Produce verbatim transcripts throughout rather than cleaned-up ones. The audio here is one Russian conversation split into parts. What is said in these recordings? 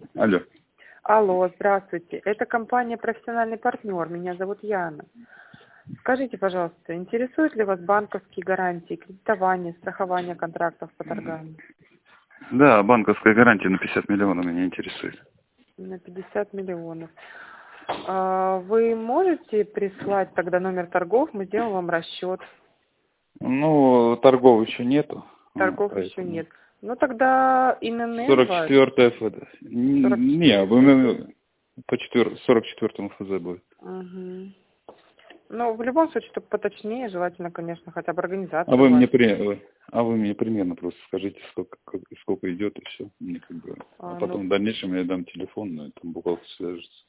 Алло. Алло, здравствуйте. Это компания «Профессиональный партнер». Меня зовут Яна. Скажите, пожалуйста, интересуют ли вас банковские гарантии, кредитование, страхование контрактов по торгам? Да, банковская гарантия на пятьдесят миллионов меня интересует. На пятьдесят миллионов. А, Вы можете прислать тогда номер торгов, мы сделаем вам расчет. Ну, торгов еще нету. а, Торгов еще Поэтому. нет. Ну тогда ИНН сорок ваш. четвёртый ФЗ. сорок Не, четыре. вы- по четвёр- сорок четвёртому ФЗ будет. Угу. Ну, в любом случае, чтобы поточнее, желательно, конечно, хотя бы А организацию вы мне вашу. при... вы- а вы мне примерно просто скажите, сколько, как- сколько идет и все. Мне как бы. А А, ну, потом в дальнейшем я дам телефон, но там бухгалтер свяжется.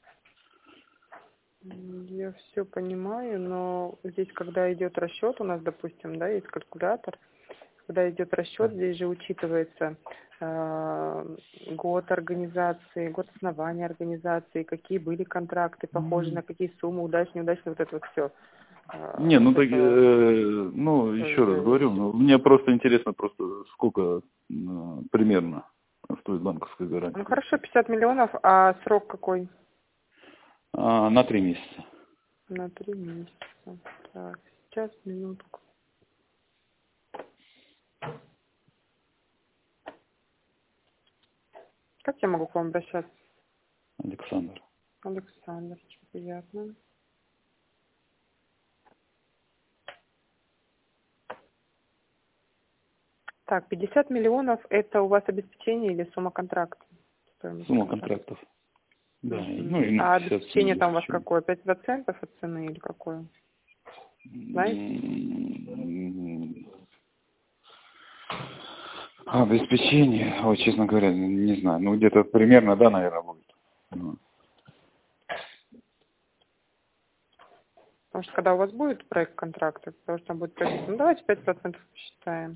М, Я все понимаю, но здесь, когда идет расчет, у нас, допустим, да, есть калькулятор, когда идет расчет, здесь же учитывается э, год организации, год основания организации, какие были контракты, похожи на какие суммы, удачные, неудачные, вот это вот все. Не, ну Вот так, это э, ну, еще раз тоже говорю, ну, мне просто интересно, просто сколько э, примерно стоит банковская ну гарантия. хорошо, пятьдесят миллионов, а срок какой? А, на три месяца. На три месяца. Так, сейчас, минутку. Как я могу к вам обращаться? Александр. Александр, очень приятно. Так, пятьдесят миллионов это у вас обеспечение или сумма контракта? Стоимость Сумма контракта. контрактов. Да, и- ну Мгм. и на А пятьдесят обеспечение семьдесят там у вас почему. какое? Пять процентов от цены или какое? Знаете? М, А, обеспечение, ой, честно говоря, не знаю, ну где-то примерно, да, наверное, будет. Ну, Потому что когда у вас будет проект контракта, потому что там будет проект, ну давайте пять процентов посчитаем.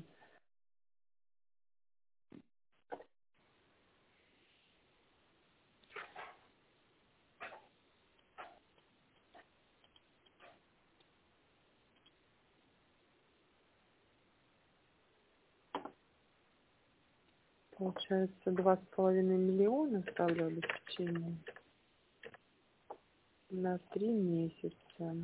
Получается два с половиной миллиона ставлю обеспечение на три месяца.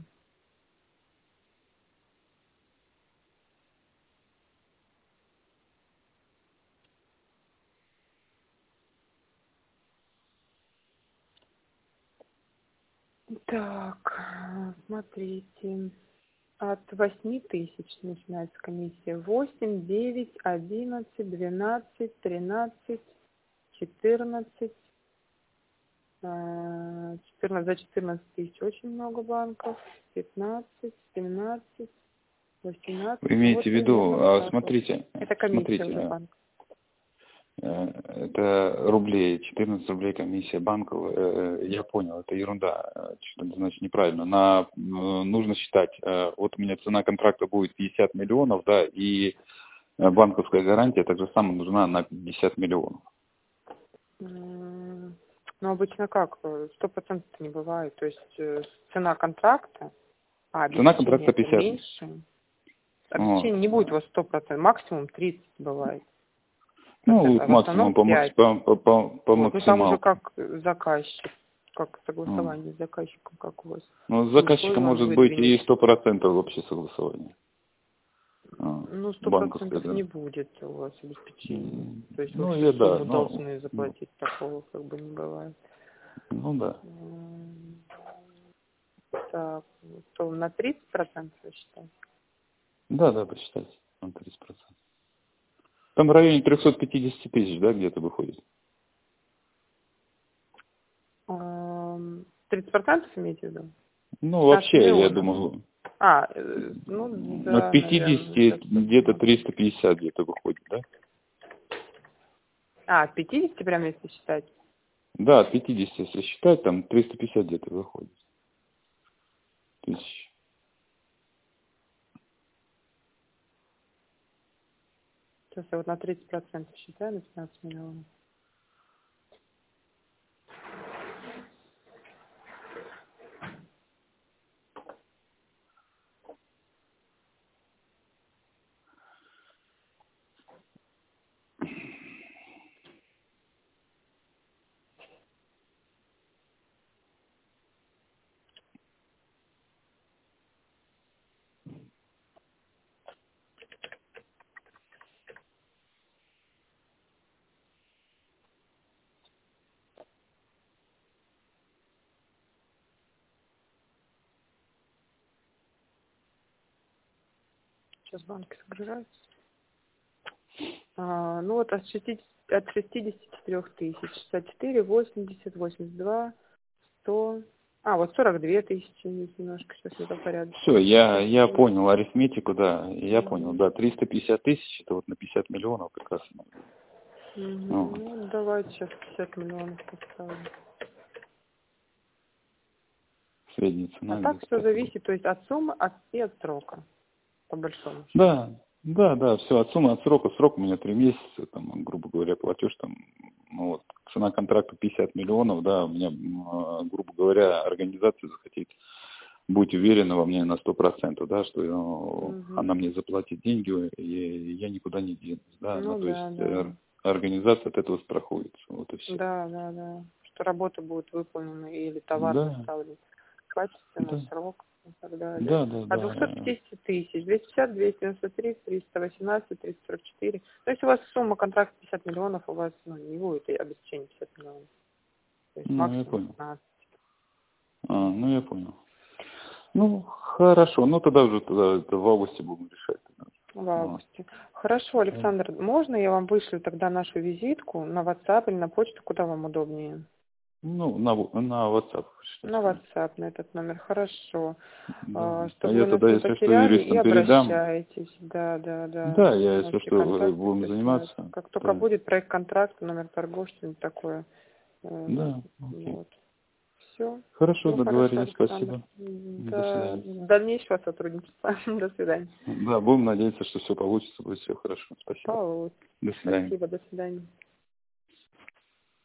Так, смотрите. От восьми тысяч начинается комиссия. Восемь, девять, одиннадцать, двенадцать, тринадцать, четырнадцать. а, четырнадцать за четырнадцать тысяч очень много банков. Пятнадцать, семнадцать, Вы восемнадцать. Ну имеете вот в виду, примерно вот а, так вот. смотрите, Это комиссия смотрите, уже а, банк. э, это рублей, четырнадцать рублей комиссия банковая, э, э, я понял, это ерунда, э, что-то значит неправильно. На, э, нужно считать, э, вот у меня цена контракта будет пятьдесят миллионов, да, и э, банковская гарантия так же самое нужна на пятьдесят миллионов. М, Ну, обычно как? Сто процентов не бывает. То есть э, цена контракта, а Цена обеспечение контракта это пятьдесят. меньше. Вот. Обеспечение не будет у вас сто процентов, максимум тридцать бывает Ну, процентов, вот а в максимум основном по, макс- пять. по, по, по, по Вот. Ну там уже максималке. как заказчик, как Вот. согласование с заказчиком, как у вас. Ну, с И условия заказчиком он может быть и выдвинет. сто процентов общее согласование. А, Ну, сто банковская, процентов да. не будет у вас обеспечения. М, То есть вы Ну, всю я да, сумму ну, должны ну, заплатить, такого как бы не бывает. ну да. М, Так, ну, то на тридцать процентов я считаю. Да, да, посчитайте. Там тридцать процентов. Там в районе триста пятьдесят тысяч, да, где-то выходит. Ам, тридцать процентов имеете в виду? Ну, пятнадцать вообще, я миллионов. думаю, А, э, ну от да, наверное, пятидесяти сейчас где-то посмотрим. триста пятьдесят где-то выходит, да? А, от пятидесяти прям если считать? Да, от пятидесяти, если считать, там триста пятьдесят где-то выходит. Тысяч. Сейчас я вот на тридцать процентов считаю, на пятнадцать миллионов. Сейчас банки загружаются. А, ну вот от шестидесяти, от шестидесяти четырёх тысяч. шестьдесят четыре, восемьдесят, восемьдесят два, сто. А, вот сорок две тысячи есть немножко, сейчас это порядок. Все, я, я понял арифметику, да, я mm-hmm. понял, да, триста пятьдесят тысяч, это вот на пятьдесят миллионов как раз. Mm-hmm. Ну, ну, давайте сейчас пятьдесят миллионов поставим. Средняя цена. А так все зависит, то есть от суммы от, и от срока, по большому счету. Да, да, да, все, от суммы, от срока, срок у меня три месяца, там, грубо говоря, платеж там, ну вот, цена контракта пятьдесят миллионов, да, у меня, грубо говоря, организация захотит, будь уверена во мне на сто процентов, да, что угу. она мне заплатит деньги, и я никуда не денусь, да, ну, ну то да, есть да. организация от этого страхуется, вот и все. Да, да, да, что работа будет выполнена или товар да. доставлен качественно, да. срок и так далее. Да, да, а да. двести пятьдесят тысяч, двести пятьдесят, двести девяносто три, триста восемнадцать, триста сорок четыре. То есть у вас сумма контракта пятьдесят миллионов, у вас ну, не будет обеспечения пятьдесят миллионов. То есть ну, максимум я понял. пятнадцать. А, ну, я понял. Ну, хорошо, ну тогда уже тогда это в августе будем решать. В августе. Хорошо, Александр, можно я вам вышлю тогда нашу визитку на WhatsApp или на почту, куда вам удобнее? Ну, на, на WhatsApp. На WhatsApp, на этот номер, хорошо. Да. Чтобы а я вы тогда, нас не если потеряли, что, и обращайтесь. Да, да, да. Да, я, если что, будем заниматься. Как только да. будет проект контракта, номер торгов, что-нибудь такое. Да, окей. Вот. Все. Хорошо, ну, договорились, хорошо, спасибо. До, До свидания. Дальнейшего сотрудничества. До свидания. Да, будем надеяться, что все получится, будет все хорошо. Спасибо. Получится. До свидания. Спасибо, до свидания.